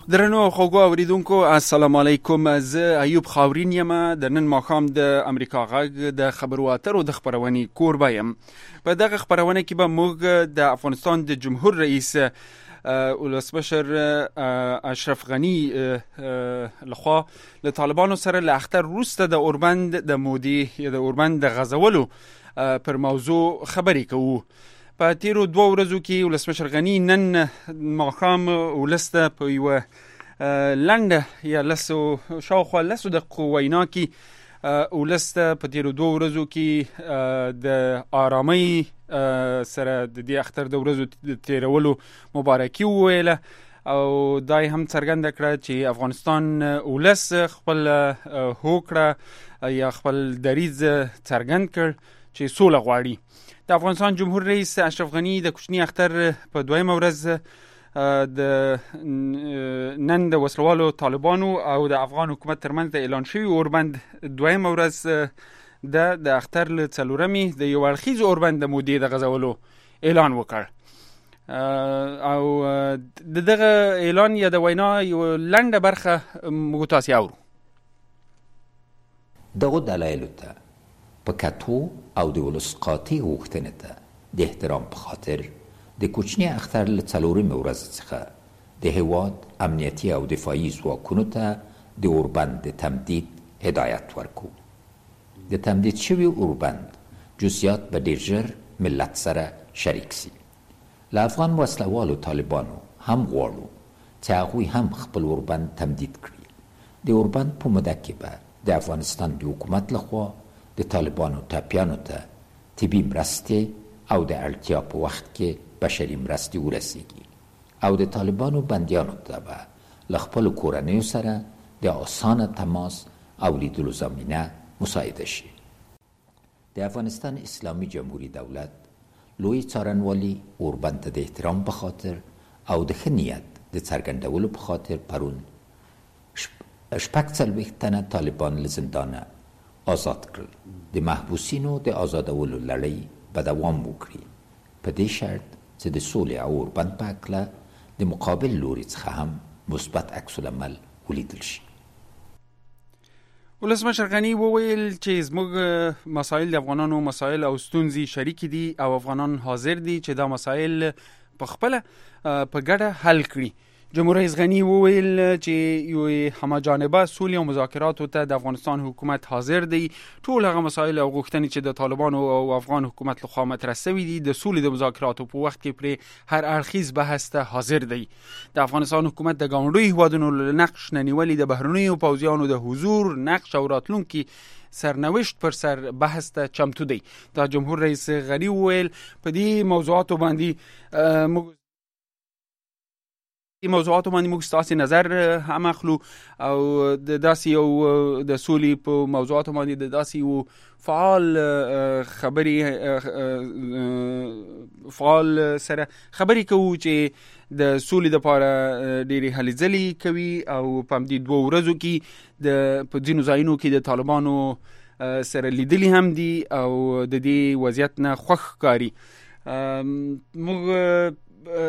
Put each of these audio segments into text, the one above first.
درنو خوږو اوریدونکو السلام علیکم. زه ایوب خاورین یم د نن ماښام د امریکا غږ د خبرو اترو د خبرونې کوربه یم. په دغه خبرونه کې به موږ د افغانستان د جمهور رئیس ولسمشر اشرف غنی لخوا له طالبانو سره له اختر وروسته د اوربند د مودي د اوربند د غزولو پر موضوع خبرې کوو. په تیرو 2 ورځو کې ولسمشر غنی نن ماښام ولسته په یوه لنډه یا شاوخوا لسو دقیقو وینا کې ولسته په تیرو 2 ورځو کې د آرامۍ سره د دې اختر د ورځو د تیرولو مبارکي وویله او دای هم څرګنده کړه چې افغانستان ولس خپل هوکړه یا خپل دریځ څرګند کړ چې سوله غواړي. د افغانستان جمهور رئیس اشرف غنی د کوچني اختر په 2مه ورځ د نن د وسلوالو طالبانو او د افغان حکومت ترمنځ د اعلان شوی اوربند 2مه ورځ د اختر له 4مې د یو اړخیز اوربند د مودې د غزولو اعلان وکړ او دغه اعلان یا د وینا یو لنډه برخه موږ تاسو اورو. دغه دلایل ته په کتو او د ولس قاطع غوښتنې ته د احترام په خاطر د کوچني اختر له 4مې ورځې څخه د هیواد امنیتي او دفاعي ځواکونو ته د اوربند د تمدید هدایت ورکو. د تمدید شوي اوربند جزئیات به ډېر ژر ملت سره شریک سي. له افغان وسلوالو طالبانو هم غواړو چې هغوی هم خپل اوربند تمدید کړي. د اوربند په موده کې به د افغانستان د حکومت لخوا د طالبانو ټپیانو ته طبي مرستې او د اړتیا په وخت کې بشري مرستې ورسیږي او د طالبانو بندیانو ته به له خپلو کورنیو سره د اسانه تماس او لیدلو زمینه مساعده شي. د افغانستان اسلامي جمهوری دولت لوی څارنوالي اوربند ته د احترام په خاطر او د ښه نیت د څرګندولو په خاطر پرون 46 تنه طالبان له زندانه آزاد کړل. د محبوسینو د آزادولو لړۍ به دوام وکړي په دې شرط چې د سولې او اوربند په هکله د مقابل لوري څخه هم مثبت عکس العمل ولیدل شي. ولسمشر غنی وویل چې زموږ مسایل د افغانانو مسایل او ستونزې شریک دي او افغانان حاضر دي چې دا مسایل په خپل په ګډه حل کړي. جمهور رئیس غنی وویل چې یو همجانبه سولې او مذاکراتو ته د افغانستان حکومت حاضر دی. ټول هغه مسایل او غوښتنې چې د طالبانو او افغان حکومت لخوا مطرح شوي دي د سولې د مذاکراتو په وخت کې پرې هر اړخیز بحث ته حاضر دی. د افغانستان حکومت د ګاونډیو هیوادونو له نقش نه نیولې د بهرنیو پوځیانو د حضور نقش او راتلونکي سرنوشت پر سر بحث ته چمتو دی. دا جمهور رئیس غنی وویل په دې موضوعاتو باندې موږ ستاسو نظر هم اخلو او د داسې یو د سولې په موضوعاتو باندې د داسې یو فعال سره خبرې کوو چې د سولې لپاره ډېرې هلې ځلې کوي او په همدې 2 ورځو کې په ځینو ځایونو کې د طالبانو سره لیدلي هم دي او د دې وضعیت نه خوښ ښکاري. موږ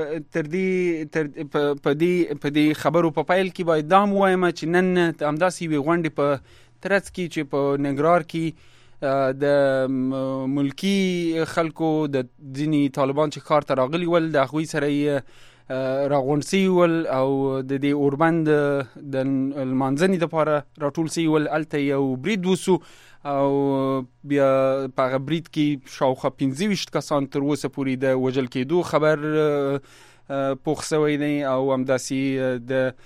په دې خبرو په پیل کې باید دا هم ووایم چې نن همداسې یوې غونډې په ترڅ کې چې په ننګرهار کې د ملکي خلکو د ځینې طالبان چې ښار ته راغلي ول د هغوی سره یې راغونډ سوي ول او د دې اوربند د لمانځنې دپاره راټول سوي ول. هلته یو برید وسو او بیا په هغه برید کې شاوخوا 25 کسان تر اوسه پورې د وژل کېدو خبر پوخ شوی دی او همداسې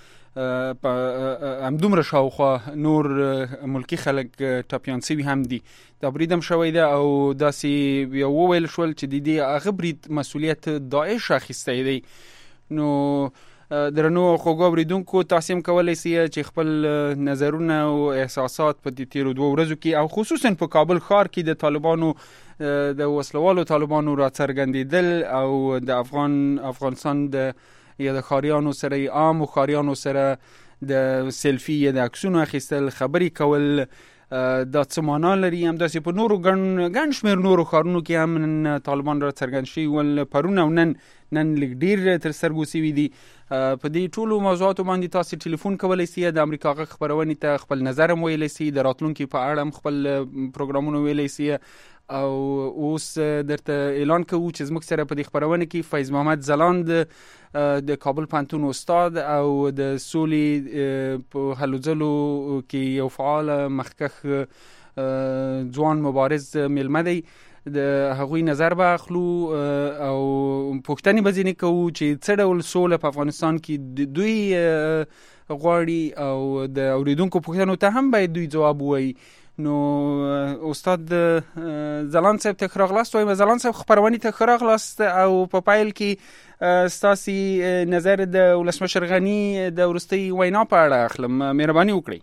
د همدومره شاوخوا نور ملکي خلک ټپیان سوي هم دي. دا برید هم شوی دی او داسې بیا وویل شول چې د دې هغه برید مسؤلیت داعش اخیستی دی. نو درنو خوږو اوریدونکو تاسو هم کولی شئ چې خپل نظرونه او احساسات په دې تیرو 2 ورځو کې او خصوصا په کابل ښار کې د طالبانو د وسلوالو طالبانو را څرګندېدل او د افغانستان د یا د ښاریانو سره عامو ښاریانو سره د سیلفي یا د عکسونو اخیستل خبرې کول دا څه معنا لري. همداسې په نورو ګڼ شمېر نورو ښارونو کې هم نن طالبان را څرګند شوي ول، پرون او نن لږ ډېر تر سترګو سوي دي. په دې ټولو موضوعاتو باندې تاسو ټلیفون کولی سئ، د امریکا غږ خپرونې ته خپل نظر هم ویلی سئ، د راتلونکي په اړه هم خپل پروګرامونه ویلی سئ. او اوس درته اعلان کوو چې زموږ سره په دې خپرونه کې فیض محمد ځلاند د کابل پوهنتون استاد او د سولې په هلو ځلو کې یو فعال مخکښ ځوان مبارز میلمه دی. د هغوی نظر به اخلو او پوښتنې به ځینې کوو چې څه ډول سوله په افغانستان کې دوی غواړي او د اوریدونکو پوښتنو ته هم باید دوی ځواب ووایي. نو استاد ځلاند صاحب ته ښه راغلاست. وایم ځلاند صاحب خپرونې ته ښه راغلاست او په پایل کې ستاسې نظر د ولسمشر غني د وروستۍ وینا په اړه اخلم. مهرباني وکړئ.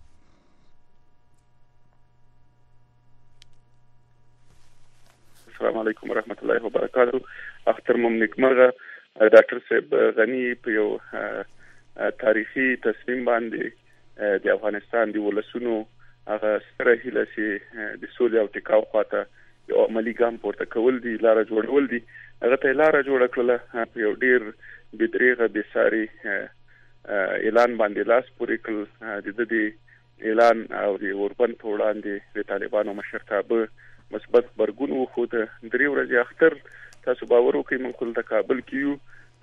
السلام علیکم ورحمت الله وبرکاتو. اختر ممنک مرغه ډاکټر صاحب غني په یو تاریخي تصمیم باندې د افغانستان د ولسونو هغه ستره هیله چې د سولې او ټکاو خواته یو عملي ګام پورته کول دي، لاره جوړول دي، هغه ته لاره جوړه کړله. په یو ډیر بې دریغه بېساري اعلان باندې لاس پورې کړل. د دې اعلان او د اوربند په وړاندې د طالبانو مشرتابه مثبت غبرګون وښود. 3 ورځې اختر تاسو باور وکړئ موږ خو د کابل کې یو،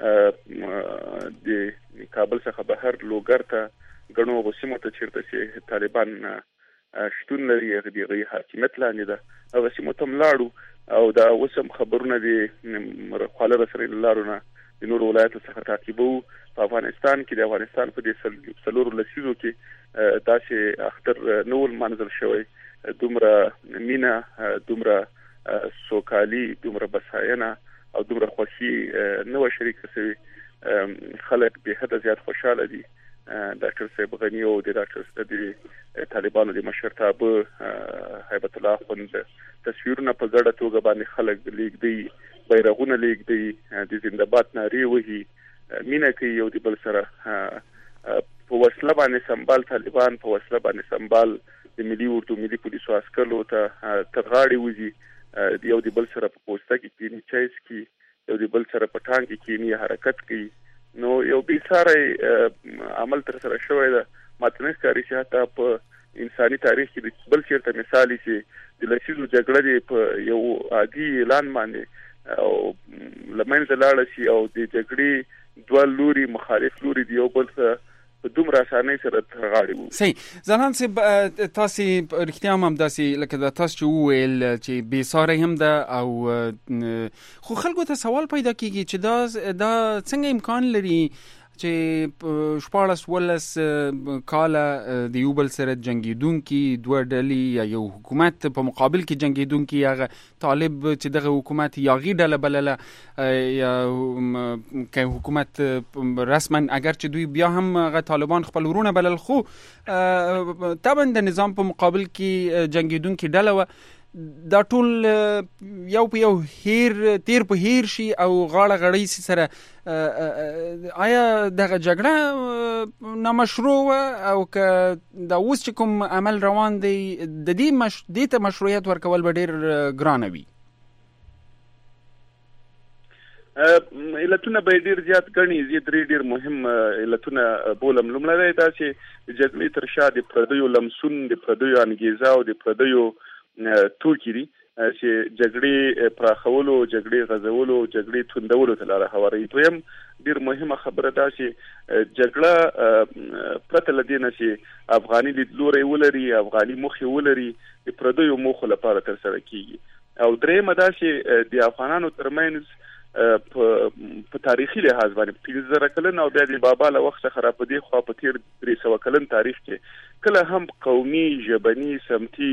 د کابل څخه بهر لوګر ته ګڼو غسیمو ته چیرته چې طالبان شتون لري، هغه د حاکمیت لاندې ده، هغه سیمو ته لاړو او دا اوس هم خبرونه د خواله رسنۍ لارو نه د نورو ولایتو څخه تعقیبو. په افغانستان کې د افغانستان په دې 4 لسیزو کې داسې اختر نه ول منځل شوی، دومره مینه، دومره سوکالي، دومره بساینه او دومره خوښي نه و شریکه شوي. خلک به حده زیات خوشاله دي. ډاکټر صاحب غني او د ډاکټر طالبانو د مشرتابه هیبت الله خوند تصویرونه په ګډه توګه باندې خلک لیږدي، بیرغونه لیږدي، د زنده‌باد نارې وهي، مینه کوي یو د بل سره. په وسله باندې سمبال طالبان په وسله باندې سمبال د ملي اردو ملي پولیسو عسکرو ته تر غاړې وځي، یو د بل سره په پوسته کې کینی، چایس کې یو د بل سره په ټانګ کې کینی، حرکت کوي. نو یو بېساری عمل تر سره شوی ده. ماته نه ښکاري چې حتی په انساني تاریخ کې بل چېرته مثال چې د لسیزو جګړه دې په یو عادي اعلان باندې او له منځه لاړه شي او د جګړې 2 لوري مخالف لوري د یو بل څخه په دومره اسانۍ سره تر غاړې وو. صحیح. ځلاند صاحب تاسې رښتیا هم همداسې لکه دا تاسو چې وویل چې بېساری هم ده او خو خلکو ته سوال پیدا کېږي چې دا څنګه امکان لري چې 14 کاله د یو بل سره جنګېدونکي 2 ډلې یا یو حکومت په مقابل کې جنګېدونکي، هغه طالب چې دغه حکومت یا غي ډله بلله یا که حکومت رسما اگر چې دوی بیا هم هغه طالبان خپل ورونه بلل، خو طبعا د نظام په مقابل کې جنګېدونکي ډله و. دا ټول یو په یو تیر په هیر شي او غاړه غړۍ سره. آیا دغه جګړه نامشروع او که دا اوس چې کوم عمل روان دی د دې ته مشروعیت ورکول به ډیر ګرانه وي؟ علتونه به ډیر زیات ګڼي. زه 3 ډیر مهم علتونه بولم. لومړی دا چې جګړې تر شا د پردیو لمسون، د پردیو انګیزه او د پردیو توکي دي چې جګړې پراخولو، جګړې غزولو، جګړې توندولو ته لاره هواروي. دویم ډیر مهمه خبره ده چې جګړه پرته له دې نه چې افغاني لیدلوری ولري، افغاني موخې ولري، د پردیو موخو لپاره تر سره کیږي. او دریمه دا چې د افغانانو ترمنځ په تاریخي لحاظ باندې 15,000 کلن او بیا د بابا له وخت څخه را په دې خوا په تیر 300 کلن تاریخ کې کله هم قومي، ژبني، سمتي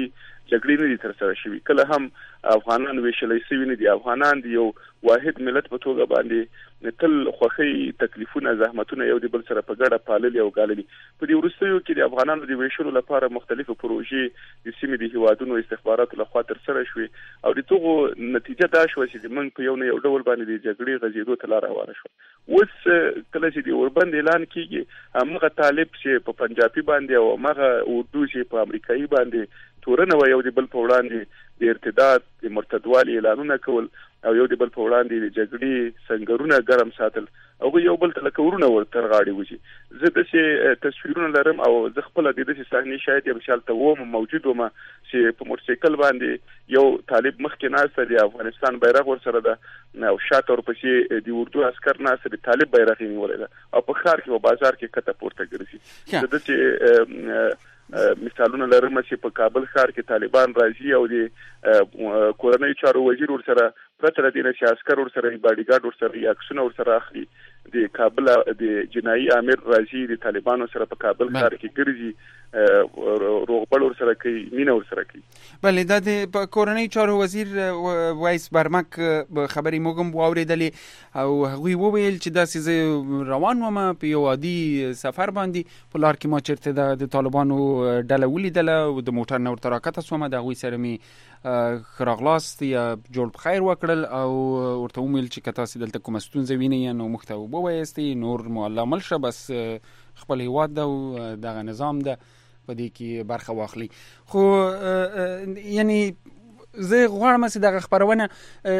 جګړې نه دي ترسره شوي. کله هم افغانان ویشلای شوي نه دي. افغانان د یو واحد ملت په توګه باندې تل خوښي تکلیفونه زحمتونه یو د بل سره په ګډه پاللي او ګاللي. په دې وروستیو کې د افغانانو د ویشلو لپاره مختلفو پروژې د سیمې د هیوادونو استخباراتو لخوا ترسره شوې او د توغو نتیجه دا شوه چې موږ په یو ډول باندې د جګړې غځېدو ته لار هواره شوه. اوس کله چې د اوربند اعلان کیږي هغه طالب چې په پنجابي باندې او هغه اردو چې په امریکایي باندې تورنه و یو د بل په وړاندې د ارتداد د مرتدوالي اعلانونه کول او یو د بل په وړاندې د جګړې سنگرونه ګرم ساتل او یو بل ته لکه ورونه ورتر غاړي وږي. زه د څه تصویرونه لرم او زه خپل د دې صحنې شاید یو مثال ته ووم موجود وم چې په موټرسایکل باندې یو طالب مخکې ناسته د افغانستان بیرغ ورسره ده او شاته ورپسې د اردو عسكر ناسته د طالب بیرغ یې نیولې ده او په ښار کې او بازار کې کته پورته ګرځي. زه د څه مثالونه لرم چې په کابل ښار کې طالبان راځي او د کورنۍ چارو وزیر ورسره پرته له دې چې عسكر ورسره باډیګارد ورسره عکسونه ورسره اخلي. د کابل د جنایي امیر راځي د طالبانو سره په کابل ښار کې ګرځي روغبړ ورسره کوي مینه ورسره کوي. بله دا د کورنۍ چارو وزیر وایس برمک خبرې موږ هم واورېدلې او هغوی وویل چې داسې زه روان وم په یو عادي سفر باندې په لار کې ما چېرته د طالبانو ډله ولیدله او د موټر نه ورته راکته شوم. د هغوی سره مې ښه راغلاست یا جوړ بخیر وکړل او ورته وویل چې که تاسې دلته کومه ستونزه وینئ نو موږ ته ووایاستئ نور مو الله مل شه بس خپل هیواد ده او دغه نظام ده په دې کې برخه واخلي. خو یعنی زه غواړم چې دغه خبرونه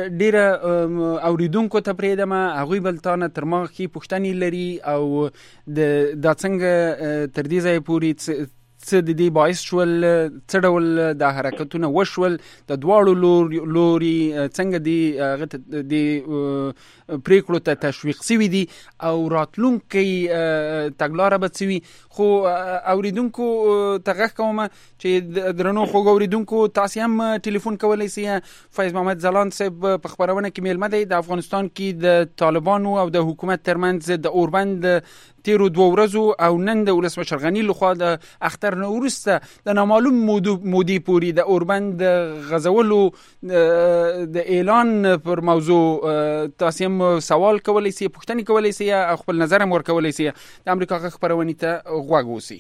ډیره اوریدونکو ته پرېږدم هغوی بل تا نه تر ما ښې پوښتنې لري او دا څنګه تر دې ځایه پورې څه د دې باعث شول څه ډول د حرکتونه وشول د دواړو لوري څنګه د پریکړو ته تشویق شوي دي او راتلونکي تګلاره به څه وي. خو اوریدونکو ته غږ کوم چې درنو خوږ اوریدونکو تاسې هم ټلیفون کولی سئ. فیض محمد ځلاند صاحب په خپرونه کې میلمه دی. د افغانستان کې د طالبانو او د حکومت ترمنځ د اوربند تیرو 2 ورځو او نن د ولسمشر غني لخوا د اختر نه وروسته د نامعلوم مودې پورې د اوربند غزولو د اعلان پر موضوع تاسې هم سوال کولی سئ پوښتنې کولی سئ او خپل نظر هم ورکولی سئ. د امریکا غږ خپرونې ته غوږ اوسئ.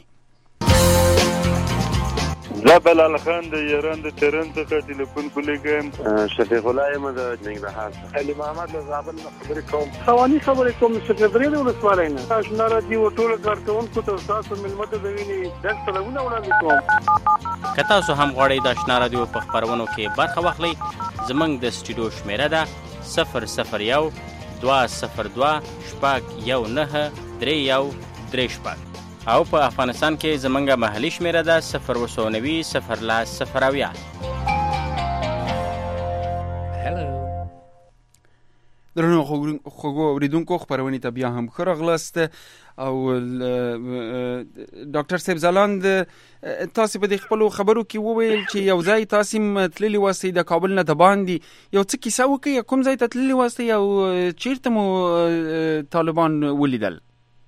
زه بلال خان د ایران د تهران څخه ټلیفون کولیږم. شفیق الله یم د ننګرهار څخه. علي محمد له زابل نه خبرې کوم. خواني خبرې کوم سکرټری د ولسوالۍ نه. آشنا راډیو ټول کارکونکو ته تاسو ملمت د ویني د سلامونه وړاندې کوم. که تاسو هم غواړئ د آشنا راډیو په خبرونو کې برخه واخلئ زموږ د سټوډیو شمیره ده 001 202 شپږ 19 او په افغانستان کې زمونږه محلي شمیره ده 090 درنو خوږو اوریدونکو خپرونې ته بیا هم ښه راغلاست. او ډاکټر صاحب ځلاند تاسې په دې خپلو خبرو کې وویل چې یو ځای تاسې تللي واستئ د کابل نه د باندې یو څه کیسه وکړئ کوم ځای ته تللي واستئ او چیرته مو طالبان ولیدل؟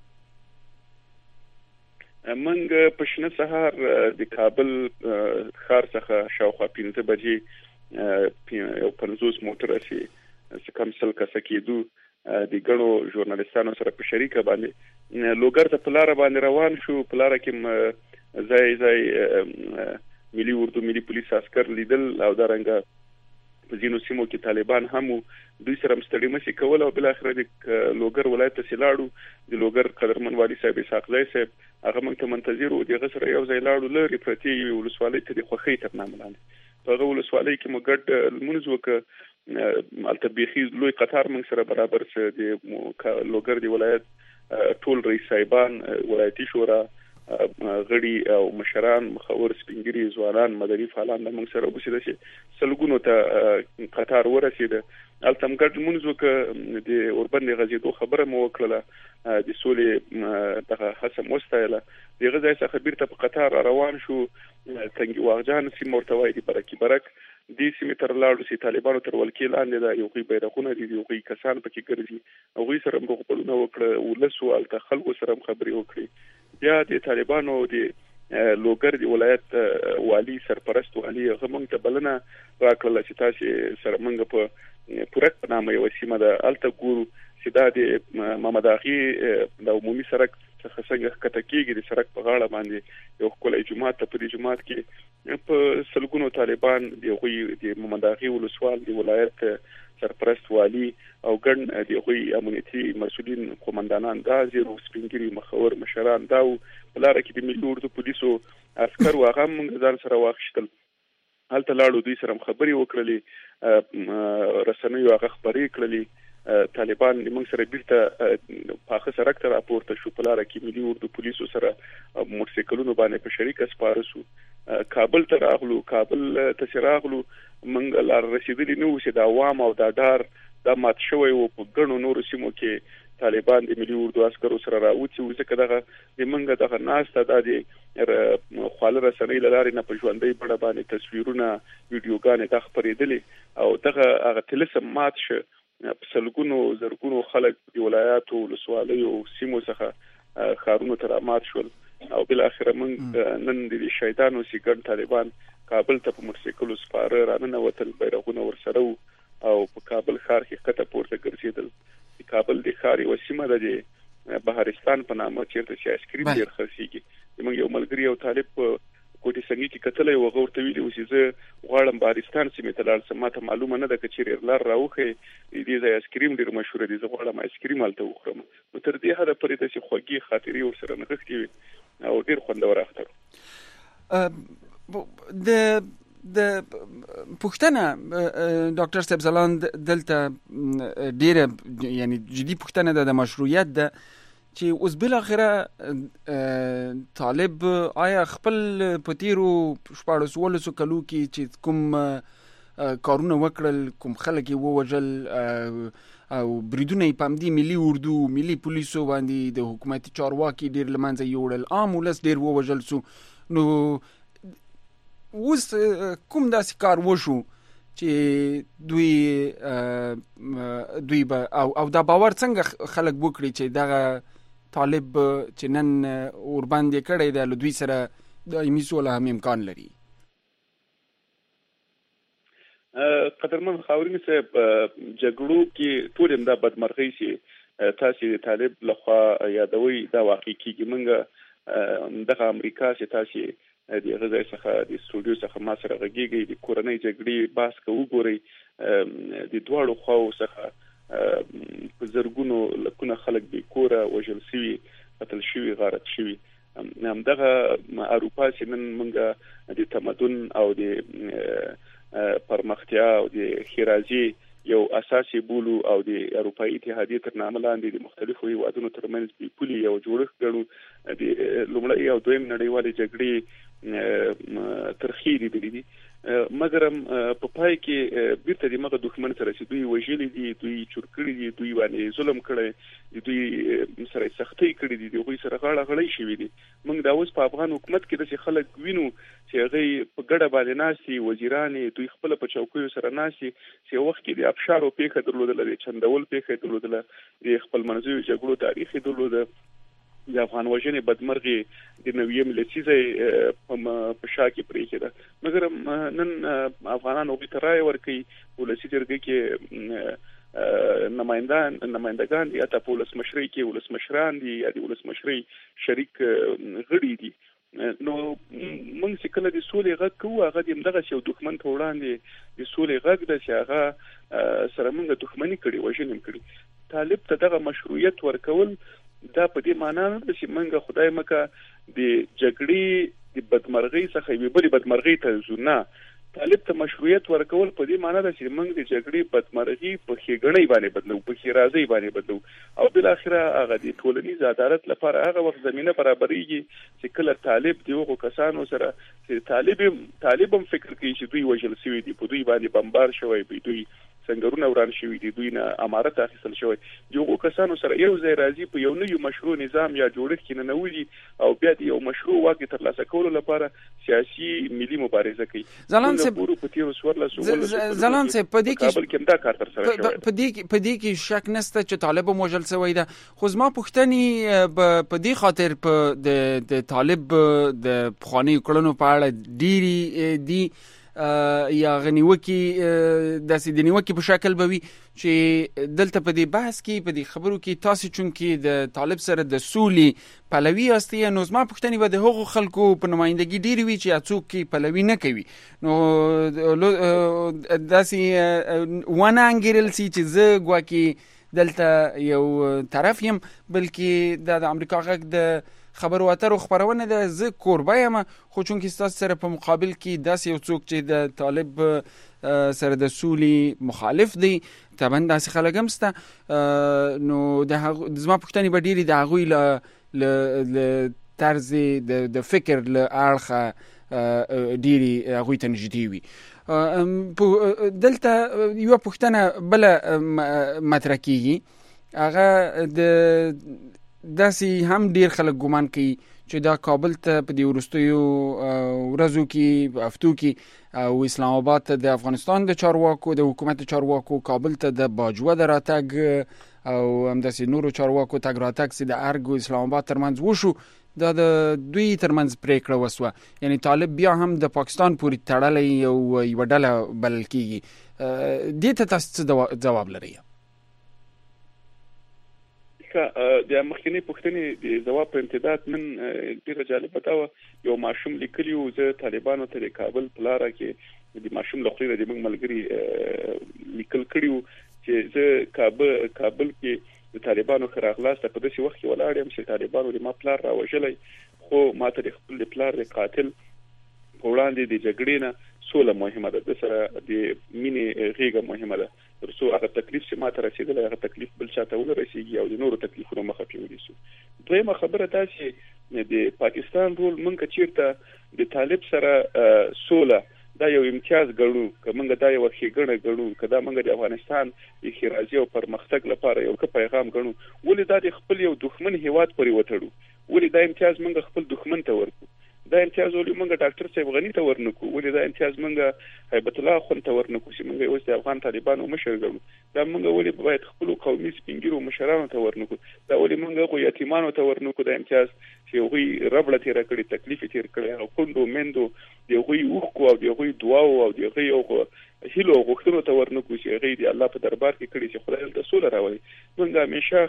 منګ په شنه سهار د کابل ښار څخه شاوخوا 5 بجې یو 50 موټر چې کم سل کسه کېدو د ګڼو ژورنالستانو سره په شریکه باندې لوګر ته په لاره باندې روان شو. په لاره کې ځای ملي اردو ملي پولیس عسكر لیدل او دا رنګه په ځینو سیمو کې طالبان هم دوی سره مستړي مشي کول او بل اخر د لوګر ولایت ته لاړو. د لوګر قدرمن والي صاحب اسحاق زای صاحب هغه موږ ته منتظر وو. دغه سره یو ځای لاړو لري پرتی ولسوالۍ ته د خوښۍ تر نامه لاندې په هغه ولسوالۍ کې مو ګډ لمونځ وکړ. التبیخي لوی قطار موږ سره برابر سره د لوګر دی ولایت ټول رئیس صاحبان ولایتي شورا غړي او مشران مخور سپینګری ځوانان مدني فعالان موږ سره وبسیده چې سلګونو ته قطار ورسیده. التم ګډ مونږ وک د اوربند غزیدو خبره مو وکړه د سولې دغه حسم واستایله. دغه ځای څخه بیرته په قطار روان شو. تنګي واغجان سیمه ورته وایي برکي برک دې سیمه تر لاړو چې طالبانو تر ولکې لاندې دا یو غي بیرغونه دي یو غي کسان پکې ګرځي او غي سره مخبرونه وکړه ولسو الته خلکو سره خبرې وکړي. بیا د طالبانو د لوګر دی ولایت والی سرپرست والی هغه موږ ته بلنه راکړه چې تاسو سره موږ په پورک په نامه یو سیمه د الته ګورو چې دا د محمد اغي د عمومي سړک څخه څنګه کټکیږي د سړک په غاړه باندې یو کولای جماعت ته په دې جماعت کې په سلګونو طالبان د محمد اغي ولسوال دی ولایت سرپرست والی او ګڼ د غوي امنیتي مسؤلین قومندانان دا زیرو سپینګری مخور مشران دا په لار کې د ملي اردو پولیسو عسكر واغه موږ ځان سره واخښتل هلته لاړو دوی سره خبري وکړلې رسنیو هغه خبري کړلې طالبان موږ سره بیرته پاخه سرک ته راپورته شو په لار کې ملي اردو پولیسو سره موټرسایکلونو باندې په شریک سپارسو کابل ته راغلو کابل ته راغلو موږ لار رسیدلی نو چې د عوام او د ډار د مات شوی او په ګڼو نورو سیمو کې طالبان د ملي اردو عسکرو سره راوځي او ځکه دغه د منګه دغه ناسته د خپل رسنۍ لارې نه په ژوندۍ بڼه باندې تصویرونه ویډیوګانې د خبرېدلې او دغه هغه تلسم مات شه په سلګونو زرګونو خلک د ولایاتو ولسوالیو سیمو څخه خارونو ته مات شول او بل اخر موږ نن د شهیدانو سیګن طالبان کابل ته په موټرسایکل سپاره رانه وتل بیرغونه ورسره او په کابل ښار کې کته پورته ګرځیدل کابل د ښار یو سیمه د بهارستان په نامه چیرته چې آیسکریم ډیر خرڅیږي موږ یو ملګری او طالب کوټي څنګه کې کتلې او غوړته ویلي او چې زه غواړم بهارستان سیمه ته لاړ سم ماته معلومه نه ده چې چیرې لار راوخه دې ځای آیسکریم ډیر مشهور دي زه غواړم آیسکریم هلته وخورم نو تر دې حده پرې د خوږی خاطرې ورسره نغښتې وي او ډیر خوندور اختر د پښتنه ډاکټر صاحب زلاند دلته ډیره یعنی جدي پښتنه د مشروعیت ده چې اوس بل اخره طالب آیا خپل پتیرو شپارسولسو کلو کې چې کوم کارونه وکړل کوم خلک یې ووجل او بریدونه په امدي ملي اردو ملي پولیسو باندې د حکومتي چارواکي ډیر لمنځه یوړل عام ولس ډیر ووجل سو نو اوس کوم داسې کار وشو چې دوی او دا باور څنګه خلک وکړي چې دغه طالب چې نن ور باندې کړی دی له دوی سره دایمي سوله هم امکان لري قدرمن خاورین صاحب جګړو کې ټول هم دا بدمرغي شي تاسو د طالب لخوا یادوي دا واقع کیږي منګه دغه امریکا چې تاسو د غزا څخه د سټوډیو څخه ما سره غږیږي د کورنۍ جګړې باس کوو ګوري د دوړو خو څخه زرګونو لکونه خلک به کوره وژل شوی قتل شوی غارت شوی همدغه اروپا چې نن موږ د تمدن او د پرمختیا او د خیرازي یو اساسي بولو او د اروپאי اتحادیه تر نامه لاندې د مختلفو هیوادونو ترمنځ د پولي یو جوړښت ګڼو د لومړی او دویم نړیوالې جګړې ترخی دي مګر په پای کې بیرته د مغه دښمن سره چې دوی وژلي دي دوی چورکړي دي دوی باندې ظلم کړي دوی سره سختي کړي دي دوی سره غاړه غړی شوی دي موږ دا اوس په افغان حکومت کې د خلک وینو چې هغه په ګډه باندې ناسي وزیران دوی خپل په چوکیو سره ناسي چې وخت کې د ابشارو پیښه درلودل د چندول پیښه درلودل د خپل منځوي جګړو تاریخ درلودل د افغان وژنې بدمرغي د نویم لسیزه په شا کې پرې کېده مګر نن افغانانو به ترای ورکي ولسی جرګه کې نمائندگان یا د پولیس مشري کې ولس مشران دي یا د ولس مشري شریک غړي دي نو موږ چې کله د سولې غږ کوو هغه د دغه یو دښمن ته وړاندې د سولې غږ د چې هغه سره موږ دښمنی کړي وژنې کړي طالب ته دغه مشروعیت ورکول دا په دې معنی نه ده چې موږ خدای مکه د جګړې د بدمرغي څخه یو بل بدمرغي ته ځو نه طالب ته مشروعیت ورکول په دې معنی ده چې موږ د جګړې بدمرغي په خېګړې باندې بدلو په خیرازي باندې بدلو او بل اخره هغه د ټولنیز عدالت لپاره هغه وخت زمينه برابرېږي چې کله طالب دیغه کسانو سره چې طالب هم فکر کوي چې دوی وژل شوی دي په دوی باندې بمبار شوی وي دوی څنګهونه وران شوي دي، دوی نه امارت اخیستل شوی، دغه کسانو سره یو ځای راځي په یو نوی مشروع نظام یا جوړښت کې ننوځي او بیا د یو مشروع واک ترلاسه کولو لپاره سیاسي ملي مبارزه کوي. ځلان سه په دې کې دا کار تر سره شوی، په دې کې شک نشته چې طالب موجل شوی ده. خو زما پوښتنې په دې خاطر په د طالب د پخوانی کړنو په اړه ډیری دي یا غنیوکی داسې د نیوکی په شکل به وي چې دلته په دې بحث کې په دې خبرو کې تاسو چون کې د طالب سره د سولې پلوي یاستئ، نو زما پوښتنې به د هغو خلکو په نمایندګي ډیری وي چې څوک کې پلوي نه کوي. نو داسې ونه انګیرل سي چې زه ګواکې دلته یو طرف یم، بلکې د امریکا غږ د خبرو اترو خبرونه ده، زه کوربه یم، خو چون کې ستاسو سره په مقابل کې داسې یو څوک چې د طالب سره د سولې مخالف دی، طبعا داسې خلک هم شته. نو زما پوښتنې به ډېرې د هغوی له طرز د فکر له اړخه ډېرې هغوی ته نږدې وي. دلته یوه پوښتنه بله مطرح کېږي، هغه داسې هم ډیر خلک ګمان کوي چې دا کابل ته په دې وروستیو ورځو کې په هفتو کې او اسلام آباد ته د افغانستان د چارواکو د حکومت چارواکو کابل ته د باجوه د راتګ او همداسې نورو چارواکو تګ راتګ چې د ارګ او اسلام آباد ترمنځ وشو، دا د دوی ترمنځ پریکړه وسوه، یعنی طالب بیا هم د پاکستان پورې تړلی یو ډله بلل کېږي. دې ته تاسو څه ځواب لرئ؟ د مخکنی پوښتنې د جواب په امتداد نن ډیره جالبه دا یو ماشوم لیکلی و، زه طالبانو ته د کابل په لاره کې د ماشوم له خولې د موږ ملګري لیکل کړي و چې زه کابل کې د طالبانو ښه راغلاست په داسې وخت کې ولاړ یم چې طالبانو د ما پلار راوژلی، خو ما ته د خپل پلار د قاتل په وړاندې د جګړې نه سوله مهمه ده، د سره د مینې غېږه مهمه ده، تر څو هغه تکلیف چې ما ته رسېدلی هغه تکلیف بل چا ته ونه رسېږي او د نورو تکلیفونو مخه پرې ونیسو. دویمه خبره دا چې د پاکستان رول موږ که چېرته د طالب سره سوله دا یو امتیاز ګڼو، که موږ دا یو ښېګڼه ګڼو، که دا موږ د افغانستان د ښېرازي او پرمختګ لپاره یو ښه پیغام ګڼو، ولې دا د خپل یو دښمن هېواد پورې وتړو؟ ولې دا امتیاز موږ خپل دښمن ته ورکړو؟ دا امتیاز ولې موږ ډاکټر صاحب غني ته ورنکو؟ ولې دا امتیاز موږ هیبت الله خون ته ورنکو چې موږ اوس د افغان طالبانو مشر ګڼو؟ دا موږ ولې باید خپل قومي سپینګیرو مشرانو ته ورنکو؟ دا ولې موږ هغو یتیمانو ته ورنکو؟ دا امتیاز چې هغوی ربړه تېره کړې، تکلیف یې تېر کړی، هغه کونډو میندو د هغوی اوښکو او د هغوی دعاو او د هغوی هیلو او غوښتنو ته ورنکو چې هغوی د الله په دربار کې کړي چې خدای دلته سوله راولي. موږ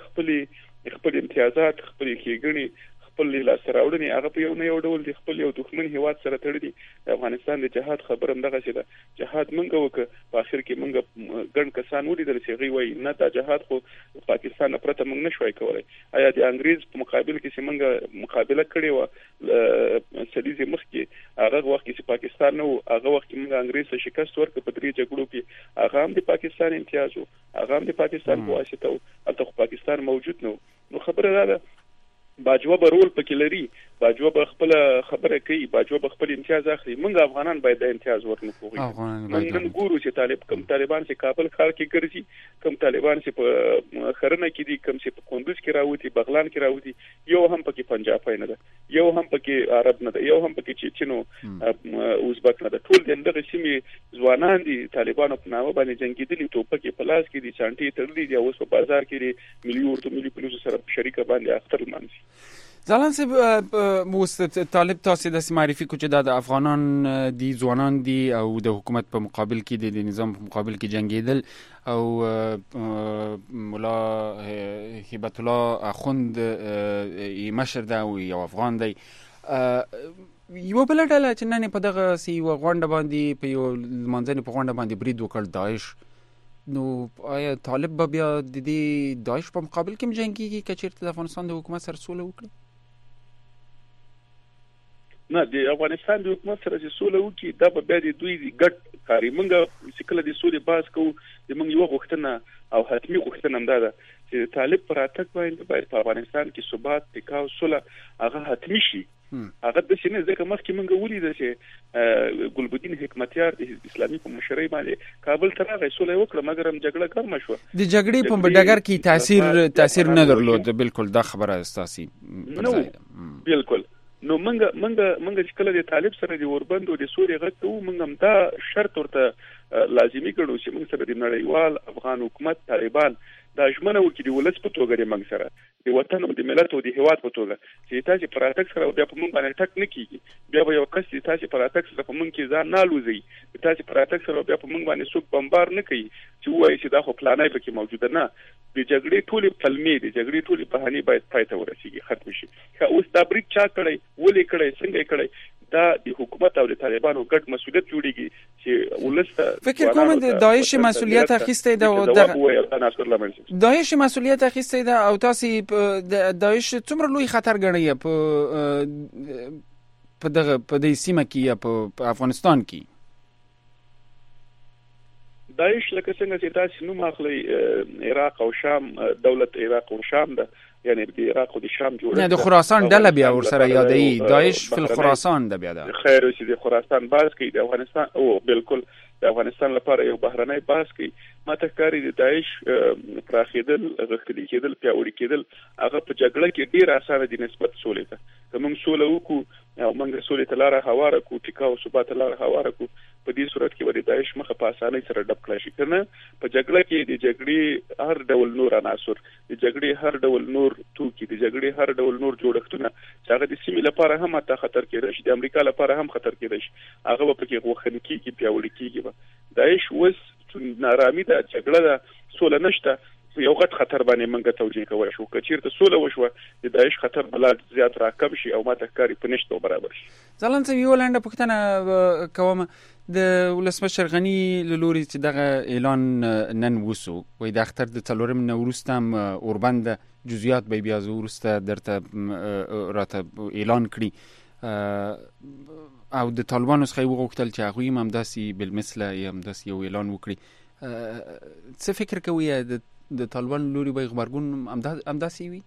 همیشه خپل امتیازات، خپلې ښېګڼې، خپل لاسته راوړنې هغه په یو نه یو ډول د خپل یو دښمن هېواد سره تړلي. د افغانستان د جهاد خبره هم دغسې ده، جهاد موږ وکړه، په آخر کې موږ ګڼ کسان ولیدل چې هغوی وایي نه دا جهاد خو پاکستان نه پرته موږ نه شوای کولی. آیا د انګریز په مقابل کې چې موږ مقابله کړې وه سلیزې مخکې، هغه وخت کې چې پاکستان نه و، هغه وخت کې موږ انګریز ته شکست ورکړه په 3 جګړو کې، هغه هم د پاکستان امتیاز و، هغه هم د پاکستان په واسطه و، هلته خو پاکستان موجود نه و. نو خبره دا ده باجوه به رول پکې لري، باجوه به خپل خبره کوي، باجوه به خپل امتیاز اخلي. موږ افغانان باید د امتیاز ورنکړو. موږ نن ګورو چې کوم طالبان چې کابل ښار کې ګرځي، کوم طالبان چې په خرنه کې دي، کوم چې په کندوز کې راوځي، بغلان کې راوځي، یو هم پکې پنجابی نه ده، یو هم پکې عرب نه ده، یو هم پکې چیچنو ازبک نه ده. ټول دغه سیمې ځوانان دي، طالبانو په نامه باندې جنګېدلي، ټوپکې په لاس کې دي، چانټې تړلي دي، اوس په بازار کې ملي پولیسو سره په شریکه باندې اختر لمانځي. زلان صاحب، طالب تاسو د معرفي کو چې د افغانان دي، ځوانان دي او د حکومت په مقابل کې د نظام په مقابل کې جنگیدل، او مولا هیبت الله اخوند مشر ده او یو افغان دی. یو بل ډله چې نن په دغه سی غونډه باندې په یو منځنۍ په غونډه باندې برید وکړ داعش، نو آیا طالب به بیا د دې داعش په مقابل کې جنګیږي که چېرته د افغانستان د حکومت سره سوله وکړي؟ نه، د افغانستان د حکومت سره چې سوله وکړي دا به بیا د دوی ګډ کار وي. موږ چې کله د سولې بحث کوو، زموږ یوه غوښتنه او حتمي غوښتنه هم دا ده چې طالب په راتګ باندې باید په افغانستان کې ثبات، ټکا او سوله هغه حتمي شي. هغه د شنه ځکه مخکې موږ ولیدل چې ګلبدین حکمتیار د حزب اسلامي په مشرۍ باندې کابل ته راغی سولې وکړه مګر هم جګړه ګرمه شو د جګړې په ډګر کې تاثیر نه درلود بالکل دا خبره استاسي بالکل نو منګه چې کله د طالب سره د اوربند او د سوري غږ ته موږ هم دا شرط ورته لازمي کړو چې موږ سره د نړیوال افغان حکومت طالبان دا ژمنه وکړي د ولس په توګه د موږ سره د وطن او د ملت او د هیواد په توګه چې تاسو پراتک سره بیا په موږ باندې ټک نه کیږي بیا به یو کس چې تاسو پراتک سره په موږ کې ځان نالوزي تاسو پراتک سره بیا په موږ باندې څوک بمبار نه کوي چې وایي چې دا خو پلانای پکې موجوده نه د جګړې ټولې پلمې د جګړې ټولې بهانې باید پای ته ورسیږي ختم شي که اوس دا بریک چا کړی ولې کړی څنګه کړی دا د حکومت او د طالبانو ګډ مسؤلیت جوړیږي چې ولست فکر کوم د داعش مسؤلیت اخیسته ده داعش مسؤلیت اخیسته ده او تاسو داعش څومره لوی خطر ګڼي په دغه سیمه کې په افغانستان کې داعش لکه څنګه چې تاسو نوم اخلي عراق او شام دولت عراق او شام ده یعنی د عراق او د شام جوړه نه د خراسان ډله بیا ورسره یادې داعش فل خراسان ده بیا ده خیر چې د خراسان باز کې د افغانستان او بالکل د افغانستان لپاره یو بهرنۍ باز کې ماته کاری د داعش پراخیدل غښتلي کېدل پیاوړي کېدل هغه په جګړه کې ډیر اسانه دي نسبت سولې ته کوم سولې وکړو او موږ سولې ته لار هواره کو ټیکاو ثبات لار هواره کو په دې صورت کې ورته داعش مخه په اسانۍ سره ډب کړی شي کنه په جګړه کې د جګړې هر ډول نور عناصر د جګړې هر ډول نور توکي د جګړې هر ډول نور جوړښتونه چې هغه د سیمې لپاره هم ته خطر کېدای شي د امریکا لپاره هم خطر کېدای شي هغه په کې غوښنه کېږي پیاوړي کېږي داعش وس نارامي ده جګړه ده سوله نشته یو غټ خطر باندې منګه توجیه کوي شو کچیرته سوله وشوه د داعش خطر بلاد زیات راکم شي او ماته کاری پنيشته برابر شي ځلان څه یو لاندې پښتنه کوم د ولسمشر غنی لوري چې دغه اعلان نن وسو وای د اختر د څلورم نوروستم اوربند جزئیات به بیا زورسته درته راته اعلان کړی او د طالبانو څخه وغوښتل چې هغه هم داسي بالمثله هم داسي یو اعلان وکړي څه فکر کوي د طالبان لوري به خبرګون امداسي وي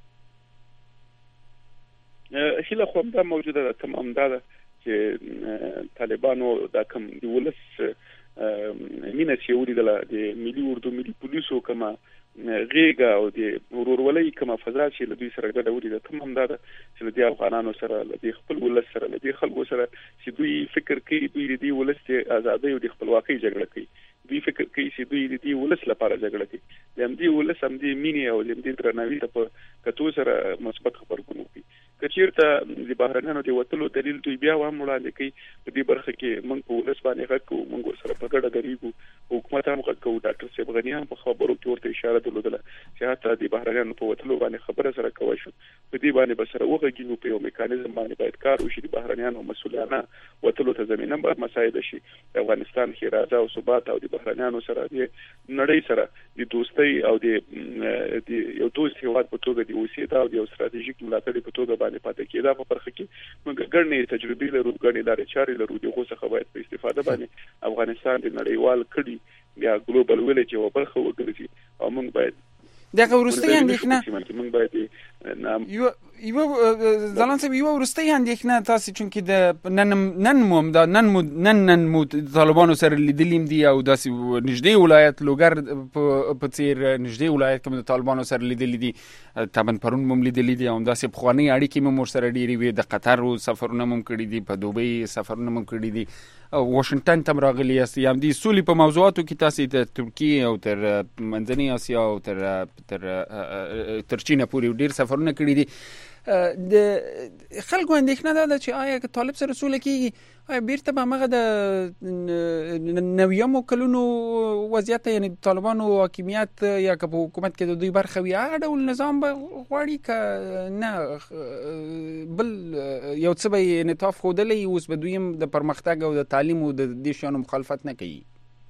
هله خو دا موجوده ده تمام ده چې طالبانو دا کوم د ولس مینه چې ولیدله د ملي اردو ملي پولیسو کما غیګه او د ورورولۍ کما فضا چې له دوی سره ګډه ولیده تمام ده چې د افغانانو سره د خپل ولس سره د خلکو سره چې دوی فکر کوي دوی د ولس د ازادۍ او د خپلواکۍ جګړه کوي دوی فکر کوي چې دوی د ولس لپاره جګړه کوي د همدې ولس همدې مینې او د همدې درناوي ته په کتو سره مثبت خبرونه کوي کچیرته د بهرنیانو د وټلو دلیل دوی بیا هم وړاندې کوي په دې برخه کې موږ په ولس باندې غږ کوو موږ سره په ګډه غریبو حکومت هم غږ کوو ډاکټر صاحب غنی هم په خبرو کې ورته اشاره درلودله چې حتی د بهرنیانو په وټلو باندې خبره سره کوي شو په دې باندې به سره وغږیږو په یو میکانیزم باندې باید کار وشي د بهرنیانو مسؤلانه وټلو ته زمينه به مساعده شي د افغانستان کې راځه او ثبات او د بهرنیانو سره د نړۍ سره د دوستۍ او د یو دوست هیواد په توګه د اوسېدا او د یو ستراتیژیک ملاتړ په توګه باندې پاتې کېدا په برخه کې موږ ګڼې تجربې لرو ګڼې لارې چارې لرو دغه څخه باید په استفاده باندې افغانستان د نړیوال کړي یا ګلوبل ویلج یو برخه وګرځي او موږ باید دغه ورستي اندېښنه موږ باید یو ځلان سم یو ورستي اندېښنه تاسو چې د نن مو طالبانو سره لیدلیم دی او داسې نږدې ولایت لوګر په څیر نږدې ولایت کوم د طالبانو سره لیدلی دي طبعا پرون مم لیدلی دي او داسې بخوانی اړیکې مو سره ډیری وي د قطر سفرونه مم کړی دي په دوبۍ سفرونه مم کړی دي واشنگټن تم راغلی است یم دي سولې په موضوعاتو کې تاسو د ترکیه او تر منځنۍ اسیا او تر چین پورې ډیر سفرونه کړی دي د خلکو اندېښنه ده چې آیا طالب سره سوله کېږي آیا بیرته به هغه د نویمو کلونو وضعیت یعنی طالبانو حاکمیت یا که په حکومت کې د دوی برخه وي هغه ډول نظام به غواړي که نه بل یو څه به انعطاف ښودلی اوس به دوی هم د پرمختګ او د تعلیم او د دې شیانو مخالفت نه کوي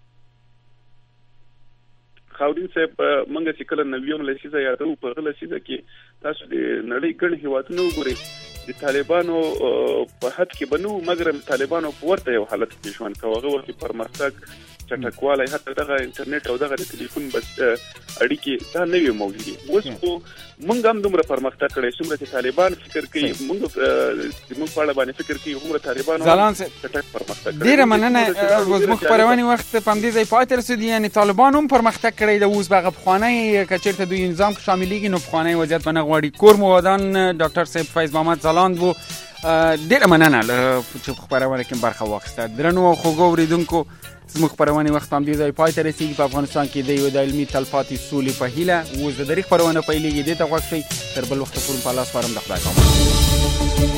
خاورین صاحب منګه چې کله نویوم لسیزه یادو په غل لسیزه کې تاسو د نړۍ ګڼ هیوادونو وګورئ د طالبانو په حد کې بنو مګر طالبانو په ورته یو حالت کې ژوند کوي هغه ورته پرمختګ چټکوالی حتی دغه انټرنیټ او دغه ټلیفون بس اړیکې دا نه وي موجودي. اوس خو موږ هم دومره پرمختګ کړی څومره چې طالبان فکر کوي موږ په اړه باندې فکر کوي هغومره طالبان چټک پرمختګ کړی. ډېره مننه. زموږ خپرونې وخت په همدې ځای پای ته رسېدو. یعنې طالبان هم پرمختګ کړی د اوس به هغه پخوانی که چېرته دوی نظام کې شاملېږي نو پخوانی وضعیت به نه غواړي. کور مو ودان ډاکټر صاحب فیض محمد ځلاند و. ډېره مننه چې په خپرونه کې برخه واخیسته. درنو او خوږو اورېدونکو زموږ خپرونې وخت هم دې ځای پای ته رسېږي. په افغانستان کې د یوې د علمي تلپاتې سولې په هیله اوس د درې خپرونه پیلېږي. دې ته غوږ شئ. تر بل وخته پورې په الله سپارم د خدای په امان.